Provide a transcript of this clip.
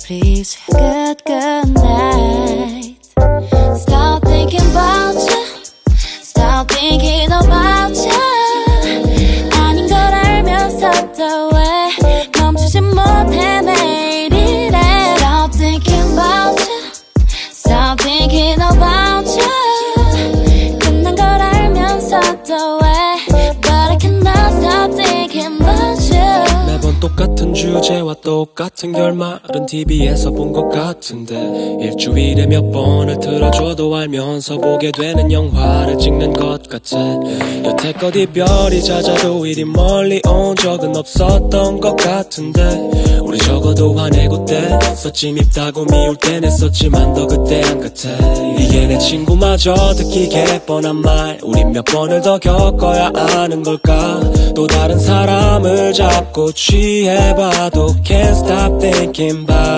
please. Good night. Stop thinking about you. Stop thinking about you. 아닌 걸 알면서도 왜 멈추지 못해 매일 이래. Stop thinking about you. Stop thinking about you. 끝난 걸 알면서도 왜 But I cannot stop thinking about you. 매번 똑같은 주제와 똑같은 결말은 TV에서 본 것 같은데 일주일에 몇 번을 틀어줘도 알면서 보게 되는 영화를 찍는 것 같아. 여태껏 이별이 잦아도 이리 멀리 온 적은 없었던 것 같은데 우리 적어도 화내고 뗐었지. 밉다고 미울 땐 했었지만 더 그때 안 같아. 이게 내 친구마저 듣기게 뻔한 말 우린 몇 번을 더 겪어야 아는 걸까. 또 다른 사람을 잡고 취해봐도 Can't stop thinking about